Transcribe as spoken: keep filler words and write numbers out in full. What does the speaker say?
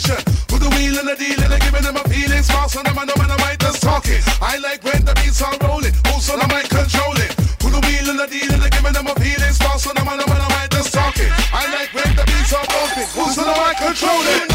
station. Put the wheel in the deal and I'm giving them a feeling. Smart son of man, no man, I might just talking. I like when the beats are rolling. Also, I might control it. Put the wheel in the deal and I'm giving them a feeling. Smart son of man, no man, I might just talking. I like when the beats are rolling. Also, I might control it.